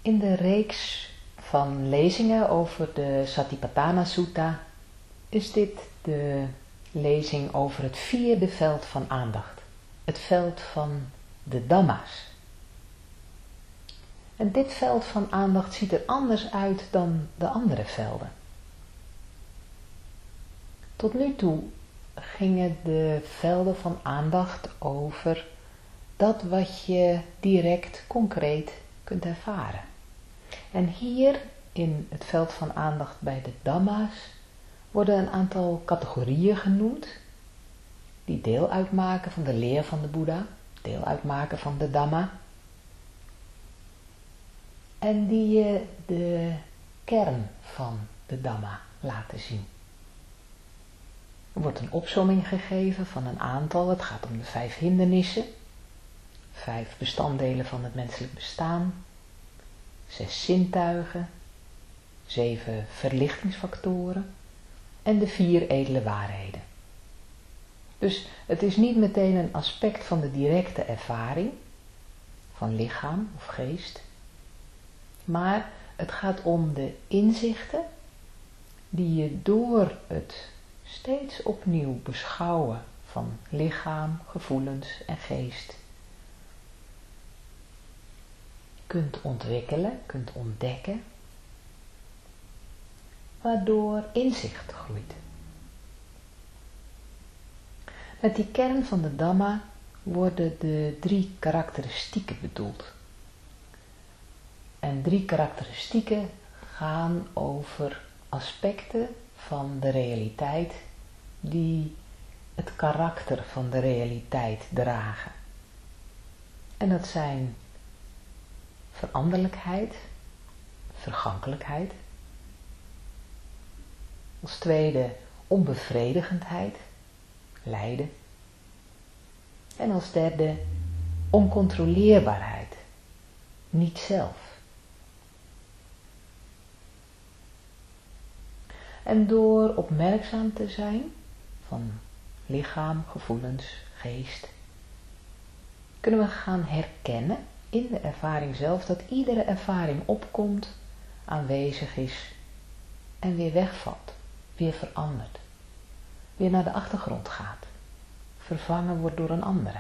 In de reeks van lezingen over de Satipatthana Sutta is dit de lezing over het vierde veld van aandacht. Het veld van de Dhamma's. En dit veld van aandacht ziet er anders uit dan de andere velden. Tot nu toe gingen de velden van aandacht over dat wat je direct, concreet kunt ervaren. En hier in het veld van aandacht bij de Dhamma's worden een aantal categorieën genoemd die deel uitmaken van de leer van de Boeddha, deel uitmaken van de Dhamma en die je de kern van de Dhamma laten zien. Er wordt een opsomming gegeven van een aantal, het gaat om de 5 hindernissen, 5 bestanddelen van het menselijk bestaan, 6 zintuigen, 7 verlichtingsfactoren en de 4 edele waarheden. Dus het is niet meteen een aspect van de directe ervaring, van lichaam of geest, maar het gaat om de inzichten die je door het steeds opnieuw beschouwen van lichaam, gevoelens en geest kunt ontwikkelen, kunt ontdekken, waardoor inzicht groeit. Met die kern van de Dhamma worden de 3 karakteristieken bedoeld. En 3 karakteristieken gaan over aspecten van de realiteit die het karakter van de realiteit dragen. En dat zijn veranderlijkheid, vergankelijkheid. Als tweede onbevredigendheid, lijden. En als derde oncontroleerbaarheid, niet zelf. En door opmerkzaam te zijn van lichaam, gevoelens, geest, kunnen we gaan herkennen in de ervaring zelf dat iedere ervaring opkomt, aanwezig is en weer wegvalt, weer verandert, weer naar de achtergrond gaat, vervangen wordt door een andere.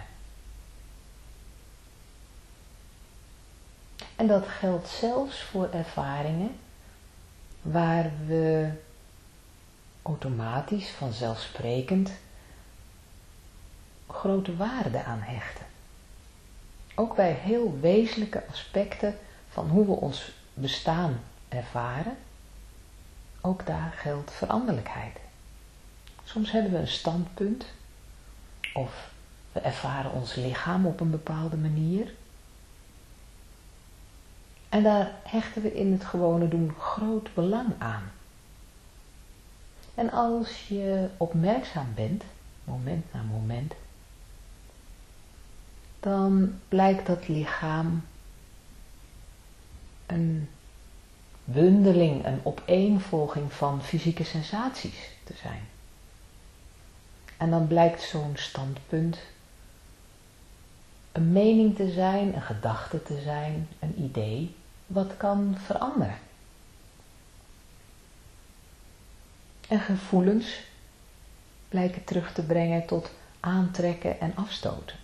En dat geldt zelfs voor ervaringen waar we automatisch, vanzelfsprekend, grote waarde aan hechten. Ook bij heel wezenlijke aspecten van hoe we ons bestaan ervaren, ook daar geldt veranderlijkheid. Soms hebben we een standpunt, of we ervaren ons lichaam op een bepaalde manier. En daar hechten we in het gewone doen groot belang aan. En als je opmerkzaam bent, moment na moment, dan blijkt dat lichaam een bundeling, een opeenvolging van fysieke sensaties te zijn. En dan blijkt zo'n standpunt een mening te zijn, een gedachte te zijn, een idee, wat kan veranderen. En gevoelens blijken terug te brengen tot aantrekken en afstoten.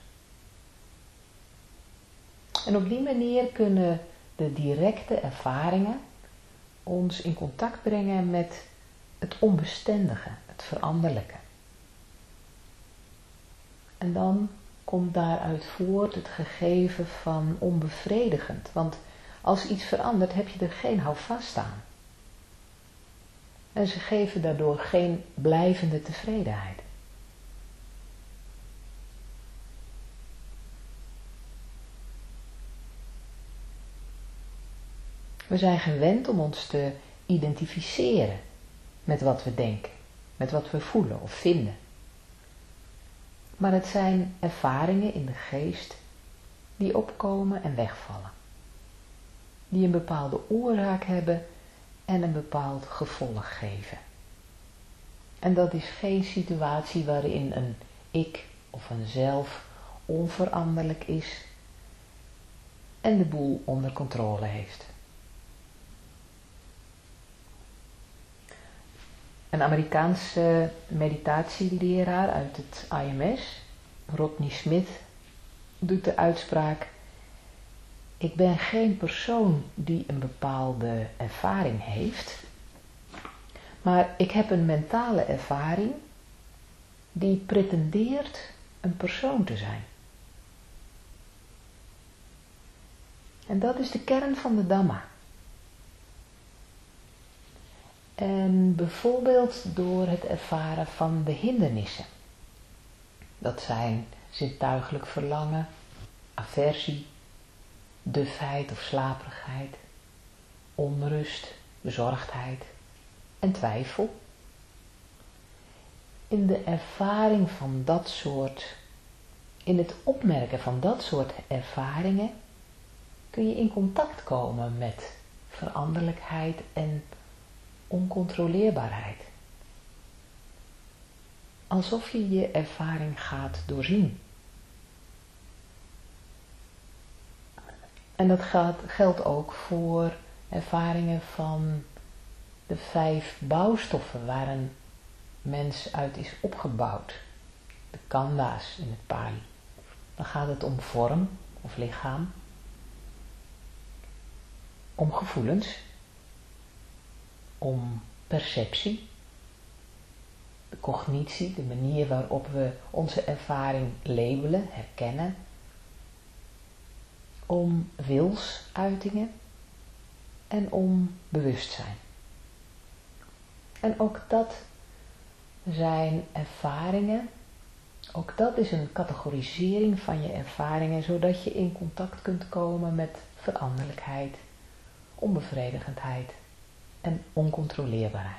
En op die manier kunnen de directe ervaringen ons in contact brengen met het onbestendige, het veranderlijke. En dan komt daaruit voort het gegeven van onbevredigend. Want als iets verandert, heb je er geen houvast aan. En ze geven daardoor geen blijvende tevredenheid. We zijn gewend om ons te identificeren met wat we denken, met wat we voelen of vinden. Maar het zijn ervaringen in de geest die opkomen en wegvallen. Die een bepaalde oorzaak hebben en een bepaald gevolg geven. En dat is geen situatie waarin een ik of een zelf onveranderlijk is en de boel onder controle heeft. Een Amerikaanse meditatieleraar uit het IMS, Rodney Smith, doet de uitspraak: ik ben geen persoon die een bepaalde ervaring heeft, maar ik heb een mentale ervaring die pretendeert een persoon te zijn. En dat is de kern van de Dhamma. En bijvoorbeeld door het ervaren van de hindernissen. Dat zijn zintuigelijk verlangen, aversie, dufheid of slaperigheid, onrust, bezorgdheid en twijfel. In de ervaring van dat soort, in het opmerken van dat soort ervaringen, kun je in contact komen met veranderlijkheid en oncontroleerbaarheid. Alsof je je ervaring gaat doorzien. En dat geldt ook voor ervaringen van de 5 bouwstoffen waar een mens uit is opgebouwd. De khanda's in het Pali. Dan gaat het om vorm of lichaam. Om gevoelens. Om perceptie. De cognitie, de manier waarop we onze ervaring labelen, herkennen. Om wilsuitingen en om bewustzijn. En ook dat zijn ervaringen, ook dat is een categorisering van je ervaringen, zodat je in contact kunt komen met veranderlijkheid, onbevredigendheid en oncontroleerbaarheid.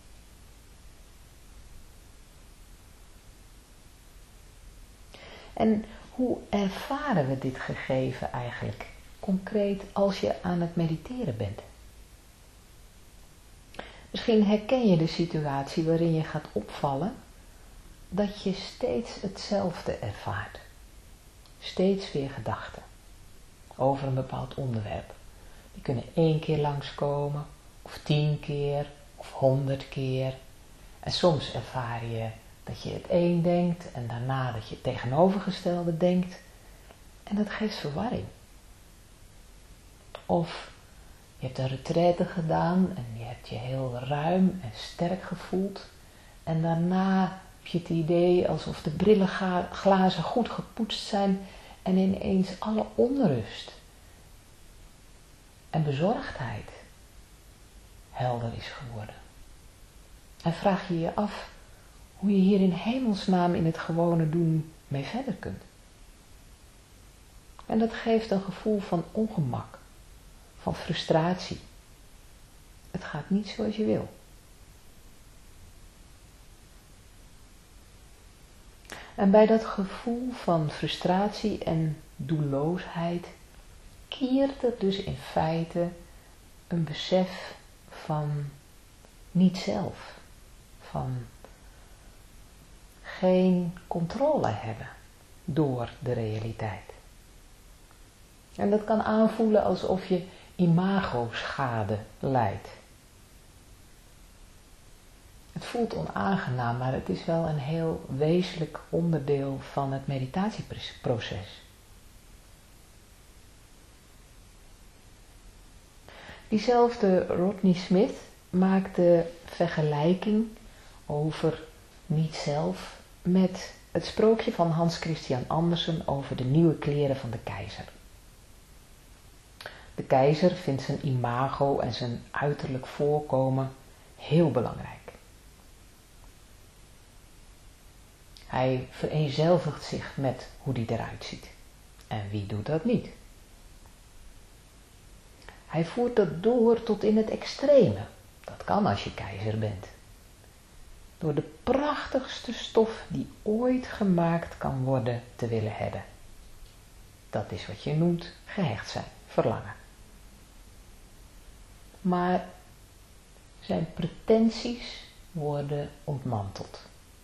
En hoe ervaren we dit gegeven eigenlijk concreet als je aan het mediteren bent? Misschien herken je de situatie waarin je gaat opvallen dat je steeds hetzelfde ervaart. Steeds weer gedachten over een bepaald onderwerp. Die kunnen 1 keer langskomen, of 10 keer, of 100 keer. En soms ervaar je dat je het een denkt en daarna dat je het tegenovergestelde denkt. En dat geeft verwarring. Of je hebt een retraite gedaan en je hebt je heel ruim en sterk gevoeld. En daarna heb je het idee alsof de brillenglazen goed gepoetst zijn en ineens alle onrust en bezorgdheid helder is geworden. En vraag je je af hoe je hier in hemelsnaam in het gewone doen mee verder kunt. En dat geeft een gevoel van ongemak, van frustratie. Het gaat niet zoals je wil. En bij dat gevoel van frustratie en doelloosheid kiert er dus in feite een besef van niet zelf, van geen controle hebben door de realiteit. En dat kan aanvoelen alsof je imago-schade lijdt. Het voelt onaangenaam, maar het is wel een heel wezenlijk onderdeel van het meditatieproces. Diezelfde Rodney Smith maakt de vergelijking over niet zelf met het sprookje van Hans Christian Andersen over de nieuwe kleren van de keizer. De keizer vindt zijn imago en zijn uiterlijk voorkomen heel belangrijk. Hij vereenzelvigt zich met hoe die eruit ziet. En wie doet dat niet? Hij voert dat door tot in het extreme. Dat kan als je keizer bent. Door de prachtigste stof die ooit gemaakt kan worden te willen hebben. Dat is wat je noemt gehecht zijn, verlangen. Maar zijn pretenties worden ontmanteld.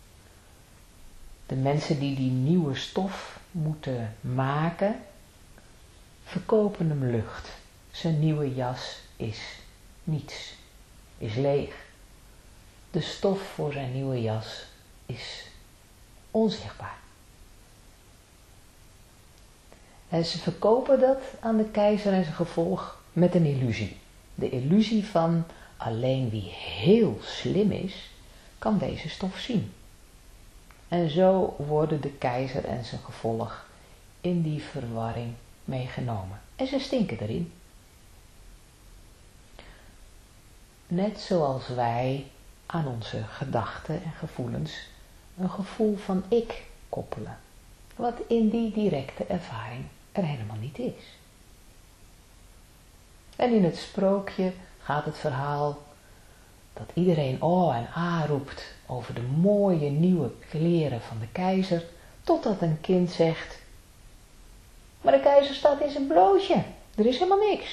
De mensen die die nieuwe stof moeten maken, verkopen hem lucht. Zijn nieuwe jas is niets, is leeg. de stof voor zijn nieuwe jas is onzichtbaar. En ze verkopen dat aan de keizer en zijn gevolg met een illusie. De illusie van alleen wie heel slim is, kan deze stof zien. En zo worden de keizer en zijn gevolg in die verwarring meegenomen. En ze stinken erin. Net zoals wij aan onze gedachten en gevoelens een gevoel van ik koppelen. Wat in die directe ervaring er helemaal niet is. En in het sprookje gaat het verhaal dat iedereen oh en ah roept over de mooie nieuwe kleren van de keizer, totdat een kind zegt, maar de keizer staat in zijn blootje, er is helemaal niks.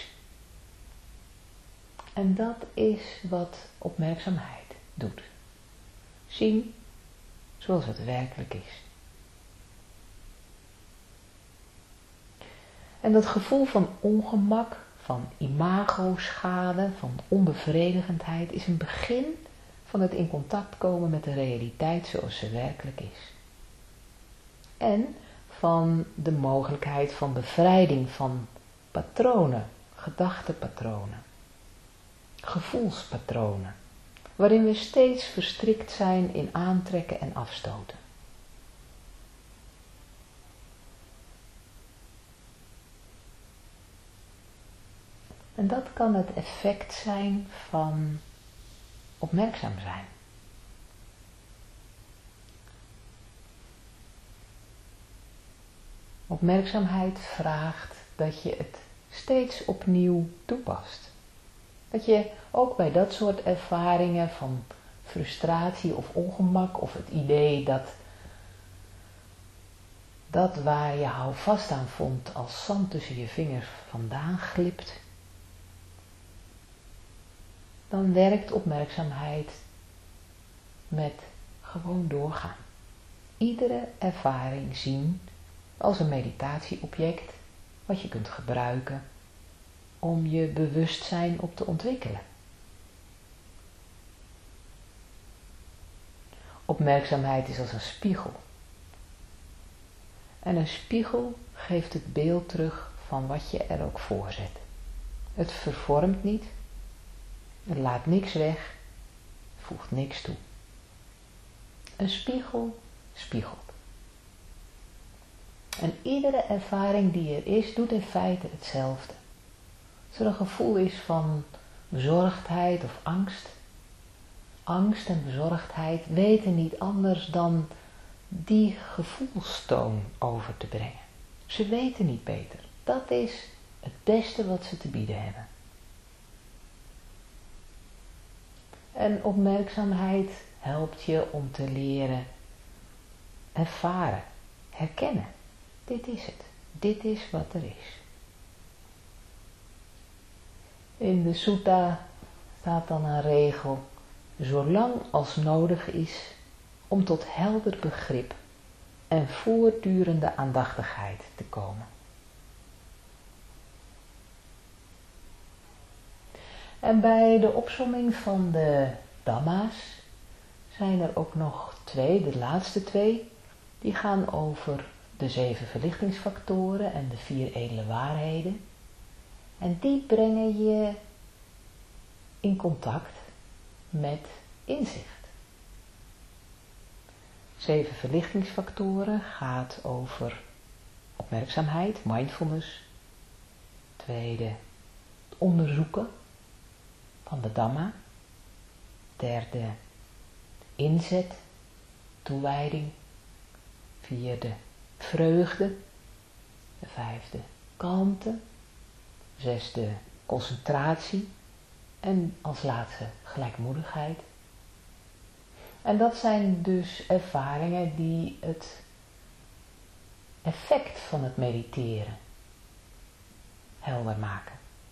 En dat is wat opmerkzaamheid doet. Zien zoals het werkelijk is. En dat gevoel van ongemak, van imagoschade, van onbevredigendheid is een begin van het in contact komen met de realiteit zoals ze werkelijk is. En van de mogelijkheid van bevrijding van patronen, gedachtepatronen, gevoelspatronen, waarin we steeds verstrikt zijn in aantrekken en afstoten. En dat kan het effect zijn van opmerkzaam zijn. Opmerkzaamheid vraagt dat je het steeds opnieuw toepast. Dat je ook bij dat soort ervaringen van frustratie of ongemak of het idee dat waar je houvast aan vond als zand tussen je vingers vandaan glipt, dan werkt opmerkzaamheid met gewoon doorgaan. Iedere ervaring zien als een meditatieobject wat je kunt gebruiken om je bewustzijn op te ontwikkelen. Opmerkzaamheid is als een spiegel. En een spiegel geeft het beeld terug van wat je er ook voor zet. Het vervormt niet, het laat niks weg, voegt niks toe. Een spiegel spiegelt. En iedere ervaring die er is, doet in feite hetzelfde. Als er een gevoel is van bezorgdheid of angst. Angst en bezorgdheid weten niet anders dan die gevoelstoon over te brengen. Ze weten niet beter. Dat is het beste wat ze te bieden hebben. En opmerkzaamheid helpt je om te leren ervaren, herkennen. Dit is het. Dit is wat er is. In de sutta staat dan een regel, zolang als nodig is om tot helder begrip en voortdurende aandachtigheid te komen. En bij de opsomming van de Dhamma's zijn er ook nog twee, de laatste twee, die gaan over de 7 verlichtingsfactoren en de 4 edele waarheden. En die brengen je in contact met inzicht. 7 verlichtingsfactoren gaat over opmerkzaamheid, mindfulness. Tweede, het onderzoeken van de Dhamma. Derde, inzet, toewijding. Vierde, vreugde. De 5e, kalmte. 6e, concentratie. En als laatste, gelijkmoedigheid. En dat zijn dus ervaringen die het effect van het mediteren helder maken.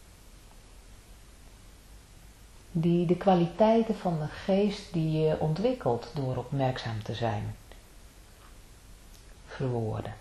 Die de kwaliteiten van de geest die je ontwikkelt door opmerkzaam te zijn verwoorden.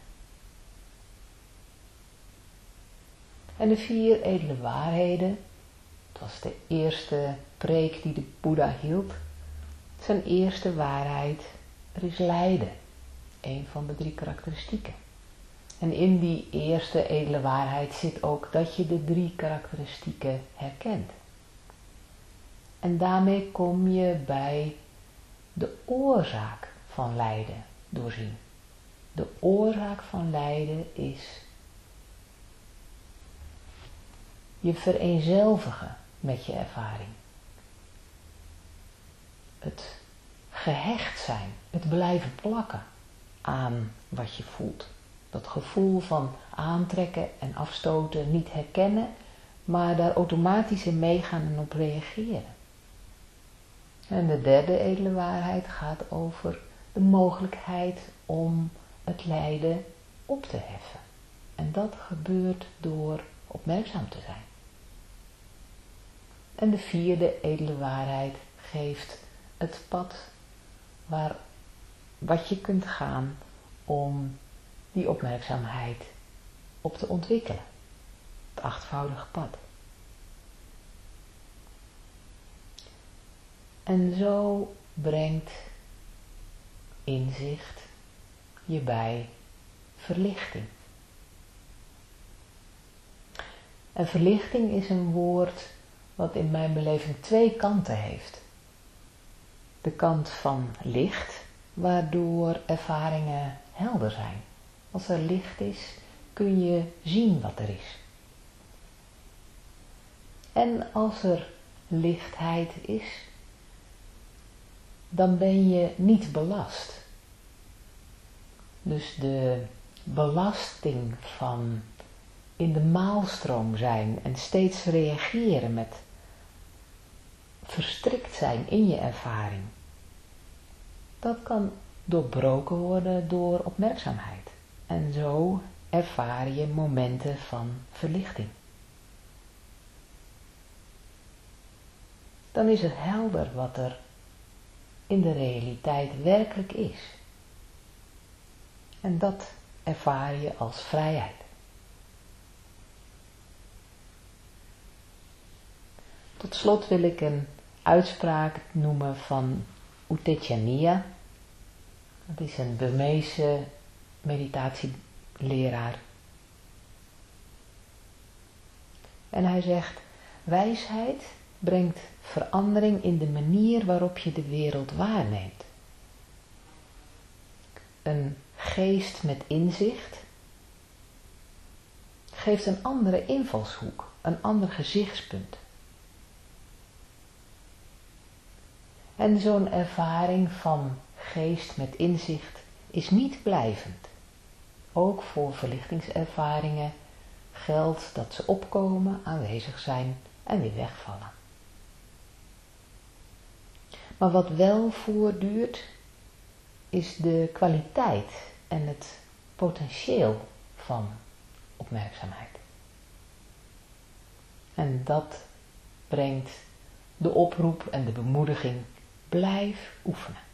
En de 4 edele waarheden, het was de eerste preek die de Boeddha hield. Zijn eerste waarheid, er is lijden. Een van de 3 karakteristieken. En in die eerste edele waarheid zit ook dat je de 3 karakteristieken herkent. En daarmee kom je bij de oorzaak van lijden doorzien. De oorzaak van lijden is je vereenzelvigen met je ervaring. Het gehecht zijn, het blijven plakken aan wat je voelt. Dat gevoel van aantrekken en afstoten niet herkennen, maar daar automatisch in meegaan en op reageren. En de derde edele waarheid gaat over de mogelijkheid om het lijden op te heffen. En dat gebeurt door opmerkzaam te zijn. En de vierde edele waarheid geeft het pad wat je kunt gaan om die opmerkzaamheid op te ontwikkelen. Het 8voudige pad. En zo brengt inzicht je bij verlichting. En verlichting is een woord wat in mijn beleving 2 kanten heeft. De kant van licht, waardoor ervaringen helder zijn. Als er licht is, kun je zien wat er is. En als er lichtheid is, dan ben je niet belast. Dus de belasting van in de maalstroom zijn en steeds reageren met verstrikt zijn in je ervaring. Dat kan doorbroken worden door opmerkzaamheid. En zo ervaar je momenten van verlichting. Dan is het helder wat er in de realiteit werkelijk is. En dat ervaar je als vrijheid. Tot slot wil ik een uitspraak noemen van U Tejaniya. Dat is een Burmeese meditatieleraar. En hij zegt, wijsheid brengt verandering in de manier waarop je de wereld waarneemt. Een geest met inzicht geeft een andere invalshoek, een ander gezichtspunt. En zo'n ervaring van geest met inzicht is niet blijvend. Ook voor verlichtingservaringen geldt dat ze opkomen, aanwezig zijn en weer wegvallen. Maar wat wel voortduurt, is de kwaliteit en het potentieel van opmerkzaamheid. En dat brengt de oproep en de bemoediging, blijf oefenen.